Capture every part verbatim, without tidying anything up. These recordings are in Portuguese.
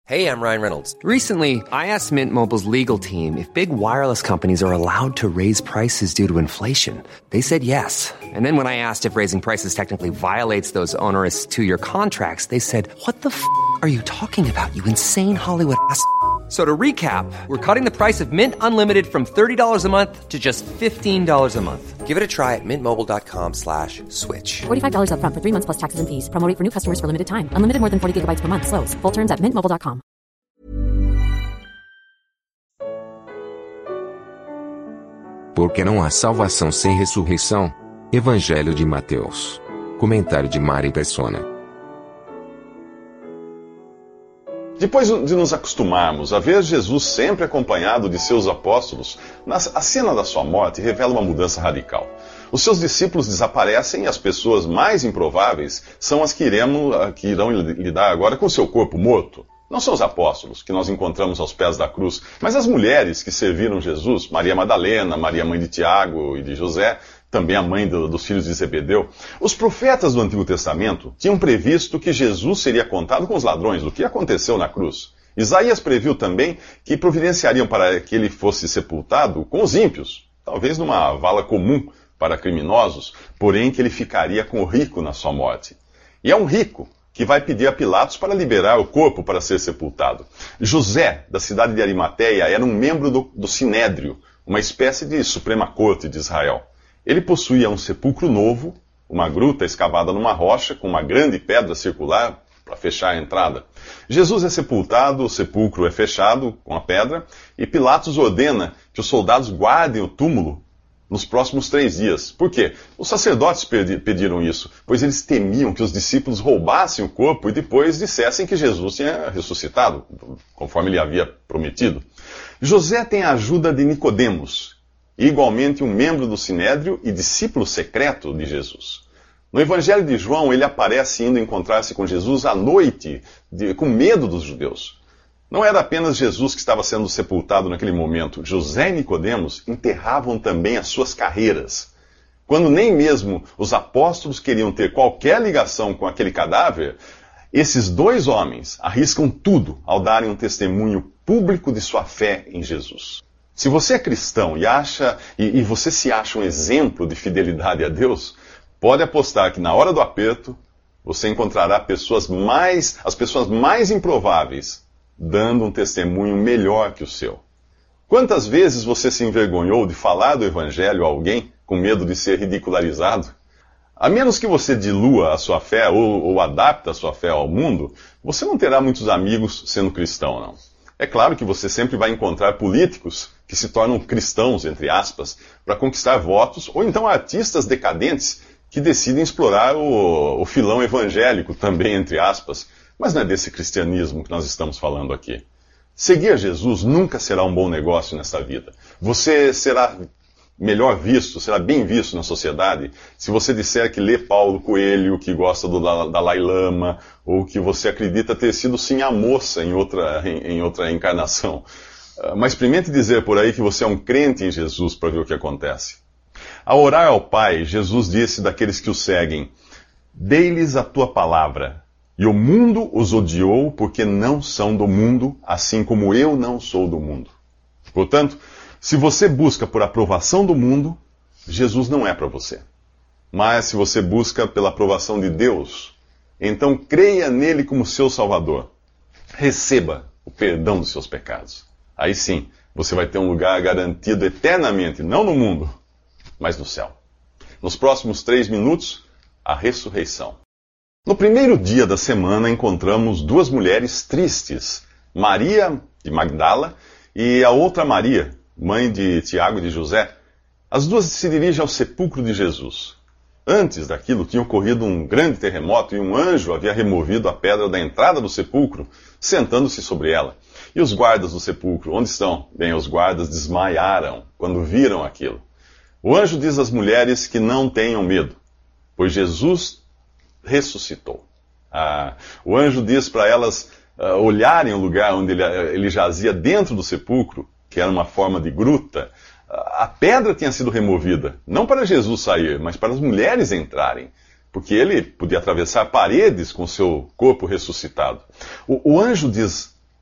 Hey, I'm Ryan Reynolds. Recently, I asked Mint Mobile's legal team if big wireless companies are allowed to raise prices due to inflation. They said yes. And then when I asked if raising prices technically violates those onerous two-year contracts, they said, what the f*** are you talking about, you insane Hollywood ass f- So to recap, we're cutting the price of Mint Unlimited from thirty dollars a month to just fifteen dollars a month. Give it a try at mintmobile.com slash switch. forty-five dollars up front for three months plus taxes and fees. Promo rate for new customers for limited time. Unlimited more than forty gigabytes per month. Slows full terms at mint mobile dot com. Porque não há salvação sem ressurreição. Evangelho de Mateus. Comentário de Mari Persona. Depois de nos acostumarmos a ver Jesus sempre acompanhado de seus apóstolos, a cena da sua morte revela uma mudança radical. Os seus discípulos desaparecem e as pessoas mais improváveis são as que, iremos, que irão lidar agora com o seu corpo morto. Não são os apóstolos, que nós encontramos aos pés da cruz, mas as mulheres que serviram Jesus, Maria Madalena, Maria mãe de Tiago e de José, também a mãe do, dos filhos de Zebedeu. Os profetas do Antigo Testamento tinham previsto que Jesus seria contado com os ladrões, do que aconteceu na cruz. Isaías previu também que providenciariam para que ele fosse sepultado com os ímpios, talvez numa vala comum para criminosos, porém que ele ficaria com o rico na sua morte. E é um rico que vai pedir a Pilatos para liberar o corpo para ser sepultado. José, da cidade de Arimateia, era um membro do, do Sinédrio, uma espécie de Suprema Corte de Israel. Ele possuía um sepulcro novo, uma gruta escavada numa rocha, com uma grande pedra circular para fechar a entrada. Jesus é sepultado, o sepulcro é fechado com a pedra, e Pilatos ordena que os soldados guardem o túmulo nos próximos três dias. Por quê? Os sacerdotes pediram isso, pois eles temiam que os discípulos roubassem o corpo e depois dissessem que Jesus tinha ressuscitado, conforme ele havia prometido. José tem a ajuda de Nicodemos, igualmente um membro do Sinédrio e discípulo secreto de Jesus. No Evangelho de João, ele aparece indo encontrar-se com Jesus à noite, de, com medo dos judeus. Não era apenas Jesus que estava sendo sepultado naquele momento. José e Nicodemos enterravam também as suas carreiras. Quando nem mesmo os apóstolos queriam ter qualquer ligação com aquele cadáver, esses dois homens arriscam tudo ao darem um testemunho público de sua fé em Jesus. Se você é cristão e, acha, e, e você se acha um exemplo de fidelidade a Deus, pode apostar que na hora do aperto, você encontrará pessoas mais, as pessoas mais improváveis dando um testemunho melhor que o seu. Quantas vezes você se envergonhou de falar do Evangelho a alguém com medo de ser ridicularizado? A menos que você dilua a sua fé ou, ou adapte a sua fé ao mundo, você não terá muitos amigos sendo cristão, não. É claro que você sempre vai encontrar políticos que se tornam cristãos, entre aspas, para conquistar votos, ou então artistas decadentes que decidem explorar o, o filão evangélico também, entre aspas. Mas não é desse cristianismo que nós estamos falando aqui. Seguir Jesus nunca será um bom negócio nessa vida. Você será melhor visto, será bem visto na sociedade, se você disser que lê Paulo Coelho, que gosta do Dalai Lama, ou que você acredita ter sido sim a moça em outra, em, em outra encarnação. Mas experimente dizer por aí que você é um crente em Jesus para ver o que acontece. Ao orar ao Pai, Jesus disse daqueles que o seguem: dei-lhes a tua palavra, e o mundo os odiou porque não são do mundo, assim como eu não sou do mundo. Portanto, se você busca por aprovação do mundo, Jesus não é para você. Mas se você busca pela aprovação de Deus, então creia nele como seu Salvador. Receba o perdão dos seus pecados. Aí sim, você vai ter um lugar garantido eternamente, não no mundo, mas no céu. Nos próximos três minutos, a ressurreição. No primeiro dia da semana, encontramos duas mulheres tristes, Maria de Magdala e a outra Maria, mãe de Tiago e de José. As duas se dirigem ao sepulcro de Jesus. Antes daquilo, tinha ocorrido um grande terremoto e um anjo havia removido a pedra da entrada do sepulcro, sentando-se sobre ela. E os guardas do sepulcro, onde estão? Bem, os guardas desmaiaram quando viram aquilo. O anjo diz às mulheres que não tenham medo, pois Jesus ressuscitou. Ah, o anjo diz para elas ah, olharem o lugar onde ele, ele jazia dentro do sepulcro, que era uma forma de gruta. A pedra tinha sido removida, não para Jesus sair, mas para as mulheres entrarem, porque ele podia atravessar paredes com seu corpo ressuscitado. O, o anjo diz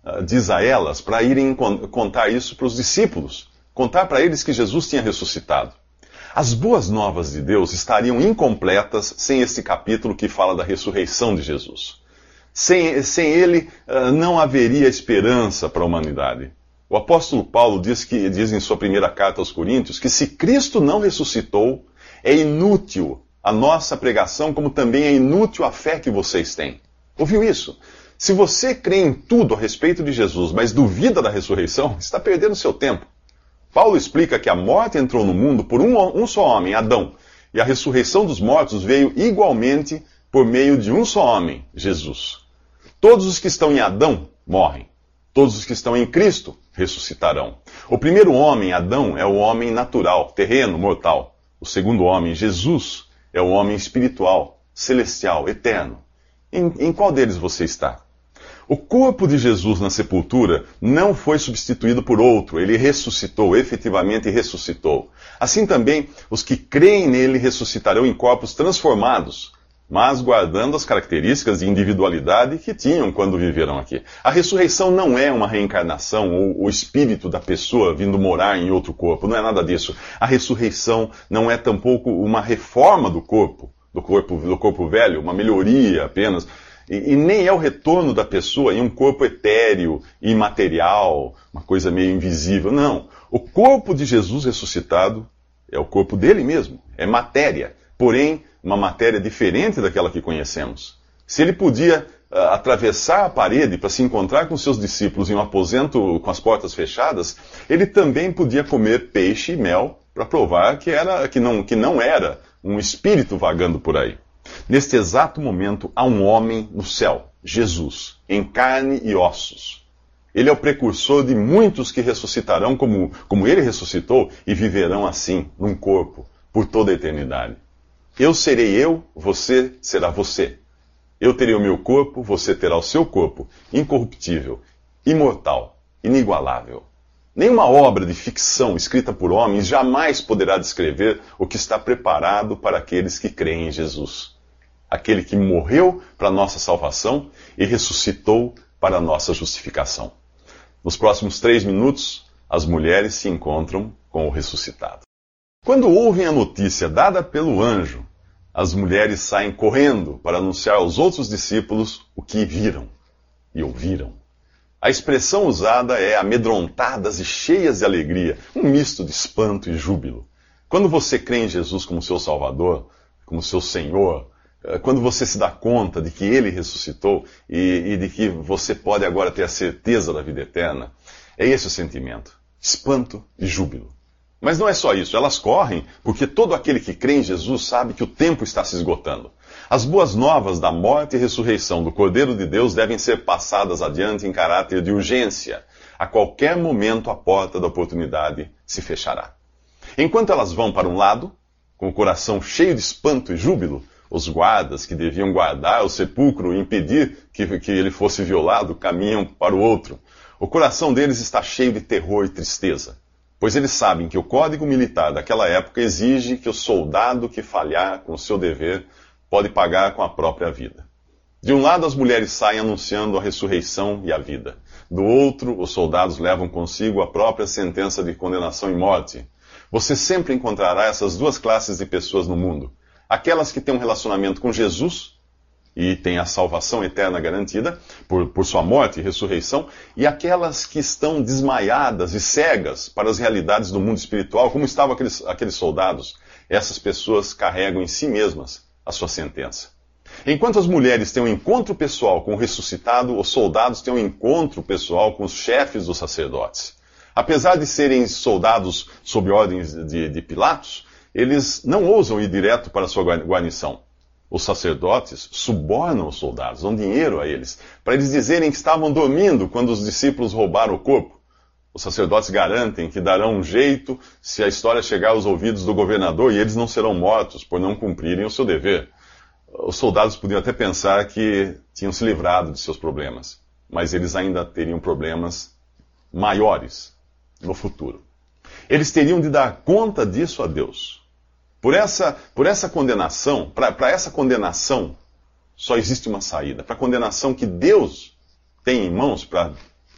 uh, diz a elas para irem con- contar isso para os discípulos, contar para eles que Jesus tinha ressuscitado. As boas novas de Deus estariam incompletas sem este capítulo que fala da ressurreição de Jesus. Sem, sem ele, uh, não haveria esperança para a humanidade. O apóstolo Paulo diz, que, diz em sua primeira carta aos Coríntios que se Cristo não ressuscitou, é inútil a nossa pregação, como também é inútil a fé que vocês têm. Ouviu isso? Se você crê em tudo a respeito de Jesus, mas duvida da ressurreição, está perdendo seu tempo. Paulo explica que a morte entrou no mundo por um, um só homem, Adão, e a ressurreição dos mortos veio igualmente por meio de um só homem, Jesus. Todos os que estão em Adão morrem. Todos os que estão em Cristo ressuscitarão. O primeiro homem, Adão, é o homem natural, terreno, mortal. O segundo homem, Jesus, é o homem espiritual, celestial, eterno. Em, em qual deles você está? O corpo de Jesus na sepultura não foi substituído por outro, ele ressuscitou, efetivamente ressuscitou. Assim também, os que creem nele ressuscitarão em corpos transformados, mas guardando as características de individualidade que tinham quando viveram aqui. A ressurreição não é uma reencarnação ou o espírito da pessoa vindo morar em outro corpo, não é nada disso. A ressurreição não é tampouco uma reforma do corpo, do corpo, do corpo velho, uma melhoria apenas. E, e nem é o retorno da pessoa em um corpo etéreo, imaterial, uma coisa meio invisível. Não. O corpo de Jesus ressuscitado é o corpo dele mesmo, é matéria. Porém, uma matéria diferente daquela que conhecemos. Se ele podia uh, atravessar a parede para se encontrar com seus discípulos em um aposento com as portas fechadas, ele também podia comer peixe e mel para provar que, era, que, não, que não era um espírito vagando por aí. Neste exato momento, há um homem no céu, Jesus, em carne e ossos. Ele é o precursor de muitos que ressuscitarão como, como ele ressuscitou e viverão assim, num corpo, por toda a eternidade. Eu serei eu, você será você. Eu terei o meu corpo, você terá o seu corpo, incorruptível, imortal, inigualável. Nenhuma obra de ficção escrita por homens jamais poderá descrever o que está preparado para aqueles que creem em Jesus. Aquele que morreu para a nossa salvação e ressuscitou para a nossa justificação. Nos próximos três minutos, as mulheres se encontram com o ressuscitado. Quando ouvem a notícia dada pelo anjo, as mulheres saem correndo para anunciar aos outros discípulos o que viram e ouviram. A expressão usada é amedrontadas e cheias de alegria, um misto de espanto e júbilo. Quando você crê em Jesus como seu Salvador, como seu Senhor, quando você se dá conta de que Ele ressuscitou e, e de que você pode agora ter a certeza da vida eterna, é esse o sentimento, espanto e júbilo. Mas não é só isso, elas correm porque todo aquele que crê em Jesus sabe que o tempo está se esgotando. As boas novas da morte e ressurreição do Cordeiro de Deus devem ser passadas adiante em caráter de urgência. A qualquer momento a porta da oportunidade se fechará. Enquanto elas vão para um lado, com o coração cheio de espanto e júbilo, os guardas que deviam guardar o sepulcro e impedir que, que ele fosse violado caminham para o outro. O coração deles está cheio de terror e tristeza. Pois eles sabem que o código militar daquela época exige que o soldado que falhar com o seu dever pode pagar com a própria vida. De um lado, as mulheres saem anunciando a ressurreição e a vida. Do outro, os soldados levam consigo a própria sentença de condenação e morte. Você sempre encontrará essas duas classes de pessoas no mundo. Aquelas que têm um relacionamento com Jesus e têm a salvação eterna garantida por, por sua morte e ressurreição, e aquelas que estão desmaiadas e cegas para as realidades do mundo espiritual, como estavam aqueles, aqueles soldados. Essas pessoas carregam em si mesmas a sua sentença. Enquanto as mulheres têm um encontro pessoal com o ressuscitado, os soldados têm um encontro pessoal com os chefes dos sacerdotes. Apesar de serem soldados sob ordens de, de Pilatos, eles não ousam ir direto para a sua guarnição. Os sacerdotes subornam os soldados, dão dinheiro a eles, para eles dizerem que estavam dormindo quando os discípulos roubaram o corpo. Os sacerdotes garantem que darão um jeito se a história chegar aos ouvidos do governador e eles não serão mortos por não cumprirem o seu dever. Os soldados podiam até pensar que tinham se livrado de seus problemas, mas eles ainda teriam problemas maiores no futuro. Eles teriam de dar conta disso a Deus. Por essa, por essa condenação, para essa condenação, só existe uma saída. Para a condenação que Deus tem em mãos para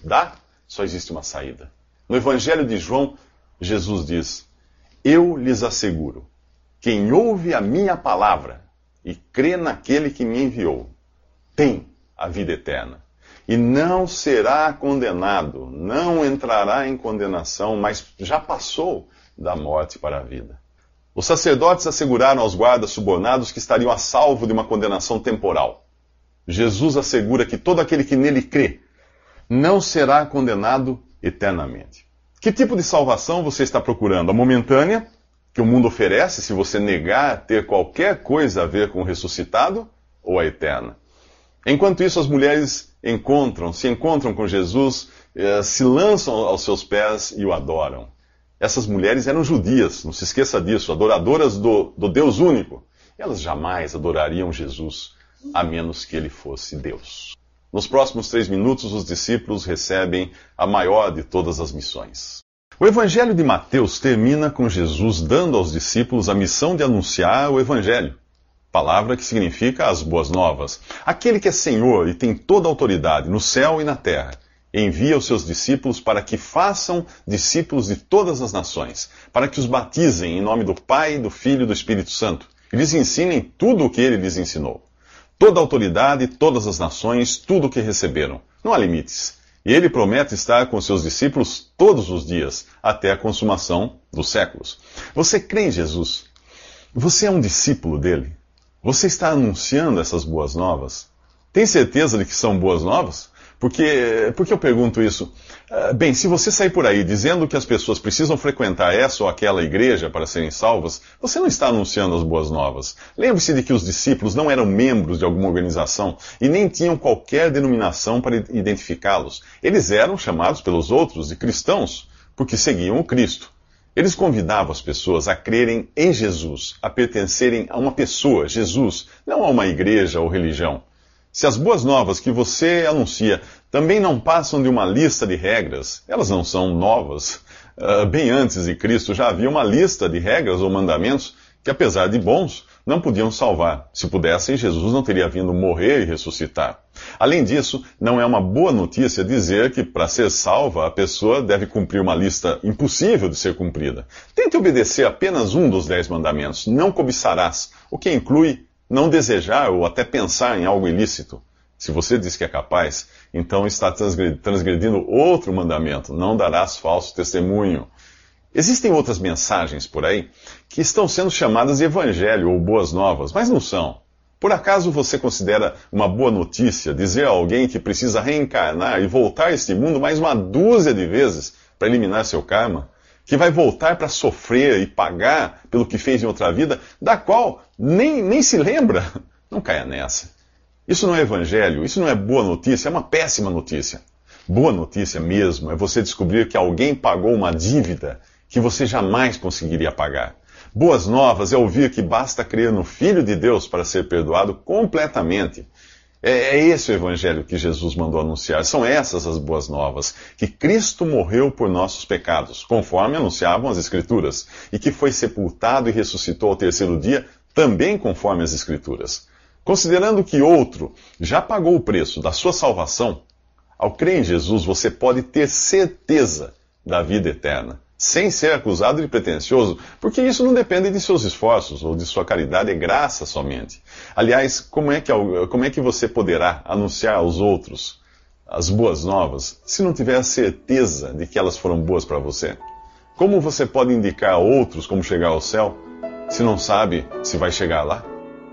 dá, só existe uma saída. No Evangelho de João, Jesus diz: eu lhes asseguro, quem ouve a minha palavra e crê naquele que me enviou, tem a vida eterna. E não será condenado, não entrará em condenação, mas já passou da morte para a vida. Os sacerdotes asseguraram aos guardas subornados que estariam a salvo de uma condenação temporal. Jesus assegura que todo aquele que nele crê não será condenado eternamente. Que tipo de salvação você está procurando? A momentânea, que o mundo oferece se você negar ter qualquer coisa a ver com o ressuscitado, ou a eterna? Enquanto isso, as mulheres encontram, se encontram com Jesus, eh, se lançam aos seus pés e o adoram. Essas mulheres eram judias, não se esqueça disso, adoradoras do, do Deus único. Elas jamais adorariam Jesus, a menos que ele fosse Deus. Nos próximos três minutos, os discípulos recebem a maior de todas as missões. O Evangelho de Mateus termina com Jesus dando aos discípulos a missão de anunciar o Evangelho. Palavra que significa as boas novas. Aquele que é Senhor e tem toda a autoridade no céu e na terra, envia os seus discípulos para que façam discípulos de todas as nações, para que os batizem em nome do Pai, do Filho e do Espírito Santo, e lhes ensinem tudo o que ele lhes ensinou. Toda a autoridade, todas as nações, tudo o que receberam. Não há limites. E ele promete estar com seus discípulos todos os dias, até a consumação dos séculos. Você crê em Jesus? Você é um discípulo dele? Você está anunciando essas boas novas? Tem certeza de que são boas novas? Porque, por que eu pergunto isso? Uh, bem, se você sair por aí dizendo que as pessoas precisam frequentar essa ou aquela igreja para serem salvas, você não está anunciando as boas novas. Lembre-se de que os discípulos não eram membros de alguma organização e nem tinham qualquer denominação para identificá-los. Eles eram chamados pelos outros de cristãos, porque seguiam o Cristo. Eles convidavam as pessoas a crerem em Jesus, a pertencerem a uma pessoa, Jesus, não a uma igreja ou religião. Se as boas novas que você anuncia também não passam de uma lista de regras, elas não são novas. Uh, bem antes de Cristo já havia uma lista de regras ou mandamentos que, apesar de bons, não podiam salvar. Se pudessem, Jesus não teria vindo morrer e ressuscitar. Além disso, não é uma boa notícia dizer que, para ser salva, a pessoa deve cumprir uma lista impossível de ser cumprida. Tente obedecer apenas um dos dez mandamentos, não cobiçarás, o que inclui não desejar ou até pensar em algo ilícito. Se você diz que é capaz, então está transgredindo outro mandamento, não darás falso testemunho. Existem outras mensagens por aí que estão sendo chamadas de evangelho ou boas novas, mas não são. Por acaso você considera uma boa notícia dizer a alguém que precisa reencarnar e voltar a este mundo mais uma dúzia de vezes para eliminar seu karma? Que vai voltar para sofrer e pagar pelo que fez em outra vida, da qual nem, nem se lembra? Não caia nessa. Isso não é evangelho, isso não é boa notícia, é uma péssima notícia. Boa notícia mesmo é você descobrir que alguém pagou uma dívida que você jamais conseguiria pagar. Boas novas é ouvir que basta crer no Filho de Deus para ser perdoado completamente. É, é esse o evangelho que Jesus mandou anunciar. São essas as boas novas. Que Cristo morreu por nossos pecados, conforme anunciavam as Escrituras, e que foi sepultado e ressuscitou ao terceiro dia, também conforme as Escrituras. Considerando que outro já pagou o preço da sua salvação, ao crer em Jesus você pode ter certeza da vida eterna, sem ser acusado de pretensioso, porque isso não depende de seus esforços ou de sua caridade, é graça somente. Aliás, como é que, como é que você poderá anunciar aos outros as boas novas se não tiver a certeza de que elas foram boas para você? Como você pode indicar a outros como chegar ao céu se não sabe se vai chegar lá?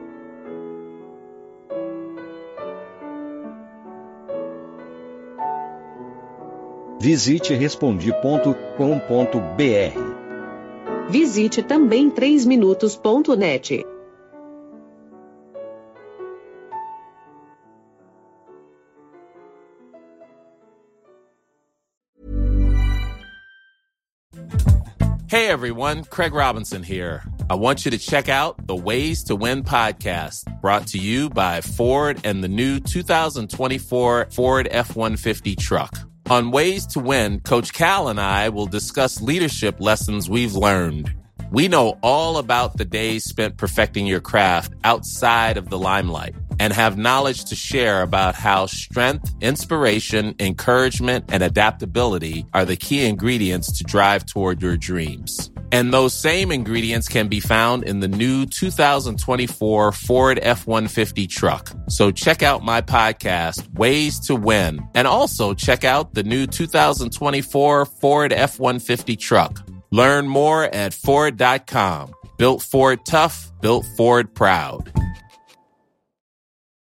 Visite respondi ponto com ponto br. Visite também três minutos ponto net. Hey everyone, Craig Robinson here. I want you to check out the Ways to Win podcast, brought to you by Ford and the new two thousand twenty-four Ford F one fifty truck. On Ways to Win, Coach Cal and I will discuss leadership lessons we've learned. We know all about the days spent perfecting your craft outside of the limelight and have knowledge to share about how strength, inspiration, encouragement, and adaptability are the key ingredients to drive toward your dreams. And those same ingredients can be found in the new two thousand twenty-four Ford F one fifty truck. So check out my podcast, Ways to Win, and also check out the new two thousand twenty-four Ford F one fifty truck. Learn more at Ford dot com. Built Ford tough, built Ford proud.